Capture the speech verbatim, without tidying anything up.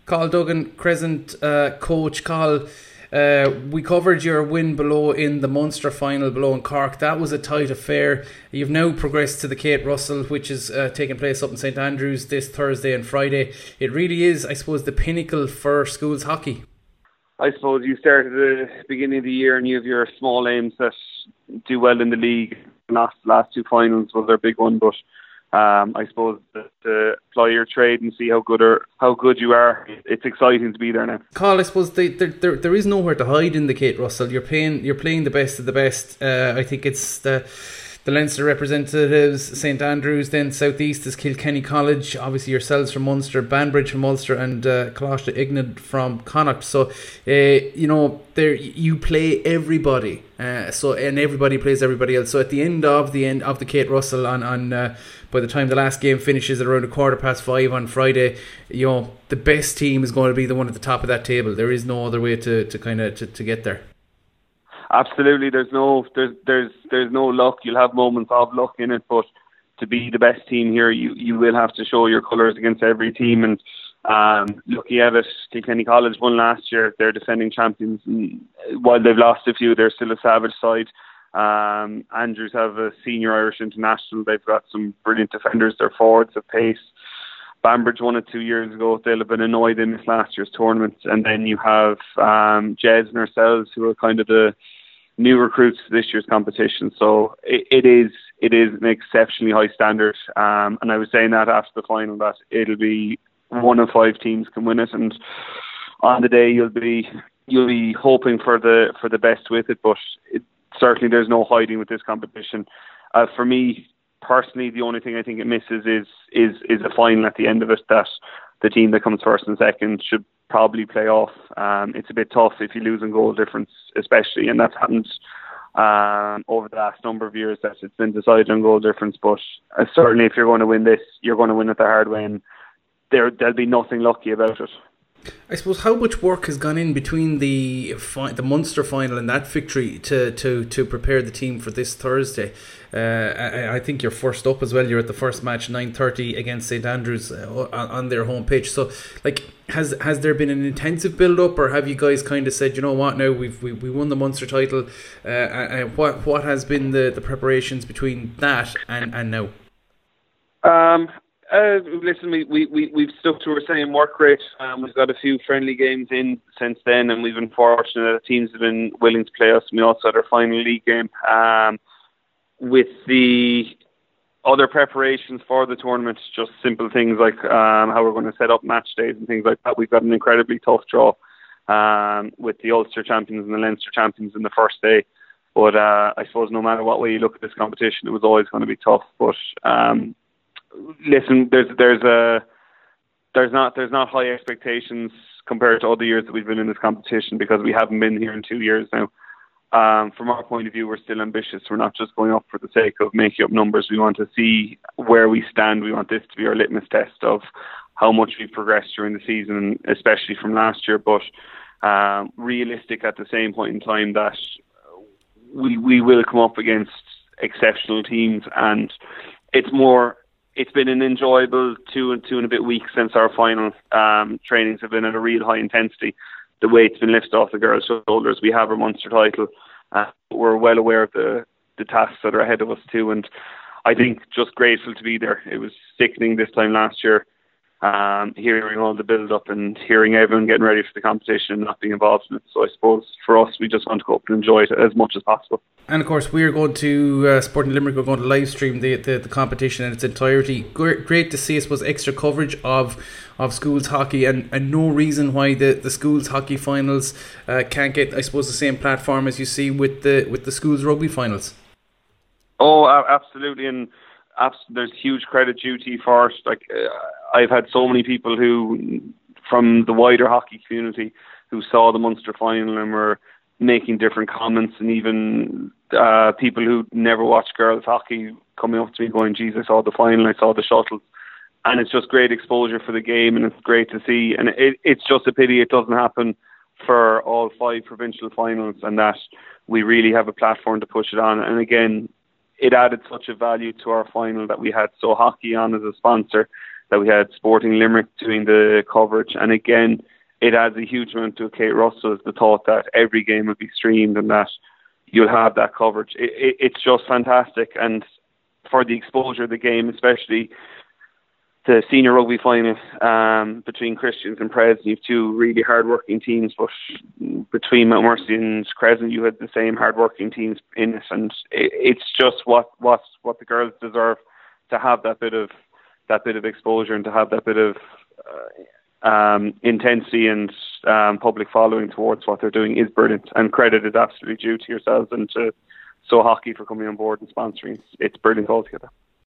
Carl Duggan, Crescent uh, coach. Carl, uh, we covered your win below in the Munster final below in Cork. That was a tight affair. You've now progressed to the Kate Russell, which is uh, taking place up in St Andrews this Thursday and Friday. It really is, I suppose, the pinnacle for schools hockey. I suppose you start at the beginning of the year and you have your small aims that do well in the league. The last, last two finals was their big one, but um, I suppose that, to apply your trade and see how good or how good you are, it's exciting to be there now. Carl, I suppose they, there, there there is nowhere to hide in the Kate Russell. You're playing you're playing the best of the best. Uh, I think it's the the Leinster representatives, St Andrews, then South East is Kilkenny College, obviously yourselves from Munster, Banbridge from Ulster, and uh, Coláiste Igned from Connacht. So, uh, you know, there you play everybody, uh, so and everybody plays everybody else. So at the end of the end of the Kate Russell, on on uh, by the time the last game finishes at around a quarter past five on Friday, you know, the best team is going to be the one at the top of that table. There is no other way to to kind of to, to get there. Absolutely, there's no there's there's there's no luck. You'll have moments of luck in it, but to be the best team here, you, you will have to show your colours against every team. And um, looking at it, Kilkenny College won last year. They're defending champions, and while they've lost a few, they're still a savage side. Um, Andrews have a senior Irish international. They've got some brilliant defenders. Their forwards have pace. Banbridge won it two years ago. They'll have been annoyed in this last year's tournament. And then you have um, Jez and ourselves, who are kind of the new recruits to this year's competition. So it, it is it is an exceptionally high standard. Um, and I was saying that after the final, that it'll be one of five teams can win it. And on the day, you'll be you'll be hoping for the for the best with it. But it, certainly, there's no hiding with this competition. Uh, for me personally, the only thing I think it misses is is is a final at the end of it, that the team that comes first and second should probably play off. Um, it's a bit tough if you lose in goal difference, especially, and that's happened um, over the last number of years, that it's been decided on goal difference. But uh, certainly, if you're going to win this, you're going to win it the hard way, and there there'll be nothing lucky about it. I suppose how much work has gone in between the fi- the Munster final and that victory to, to, to prepare the team for this Thursday. Uh, I, I think you're first up as well. You're at the first match, nine thirty against St Andrews uh, on, on their home pitch. So, like, has has there been an intensive build up, or have you guys kind of said, you know what, now we've we, we won the Munster title? Uh, and what what has been the, the preparations between that and and now? Um. Uh, listen, we, we, we, we've stuck to our same work rate. Um, we've got a few friendly games in since then, and we've been fortunate that teams have been willing to play us. We also had our final league game. Um, with the other preparations for the tournament, just simple things like um, how we're going to set up match days and things like that. We've got an incredibly tough draw um, with the Ulster champions and the Leinster champions in the first day. But uh, I suppose no matter what way you look at this competition, it was always going to be tough. But um, Listen, there's there's a there's not there's not high expectations compared to other years that we've been in this competition, because we haven't been here in two years now. Um, from our point of view, we're still ambitious. We're not just going up for the sake of making up numbers. We want to see where we stand. We want this to be our litmus test of how much we've progressed during the season, especially from last year. But um, realistic at the same point in time that we we will come up against exceptional teams, and it's more. It's been an enjoyable two and two and a bit weeks since our final. Um, trainings have been at a real high intensity. The weight's been lifted off the girls' shoulders. We have our Munster title. Uh, we're well aware of the, the tasks that are ahead of us too. And I think just grateful to be there. It was sickening this time last year, um, hearing all the build-up and hearing everyone getting ready for the competition and not being involved in it. So I suppose for us, we just want to go up and enjoy it as much as possible. And of course, we're going to uh, Sporting Limerick. We're going to live stream the, the, the competition in its entirety. Great, great to see, I suppose, extra coverage of of schools hockey, and, and no reason why the, the schools hockey finals uh, can't get, I suppose, the same platform as you see with the with the schools rugby finals. Oh, absolutely, and abs- there's huge credit due to you for it. Like uh, I've had so many people who, from the wider hockey community, who saw the Munster final and were making different comments, and even uh, people who never watched girls hockey coming up to me going, "Geez, I saw the final, I saw the shuttles," and it's just great exposure for the game, and it's great to see. And it, it's just a pity it doesn't happen for all five provincial finals, and that we really have a platform to push it on. And again, it added such a value to our final that we had So Hockey on as a sponsor. that we had Sporting Limerick doing the coverage, and again, it adds a huge amount to Kate Russell, is the thought that every game will be streamed and that you'll have that coverage. It, it, it's just fantastic, and for the exposure of the game, especially the senior rugby final um, between Christians and Pres, you have two really hard-working teams, but between Mount Mercy and Crescent, you had the same hard-working teams in it, and it, it's just what, what what the girls deserve, to have that bit of that bit of exposure and to have that bit of uh, um, intensity and um, public following towards what they're doing is brilliant, and credit is absolutely due to yourselves and to So Hockey for coming on board and sponsoring. It's brilliant altogether.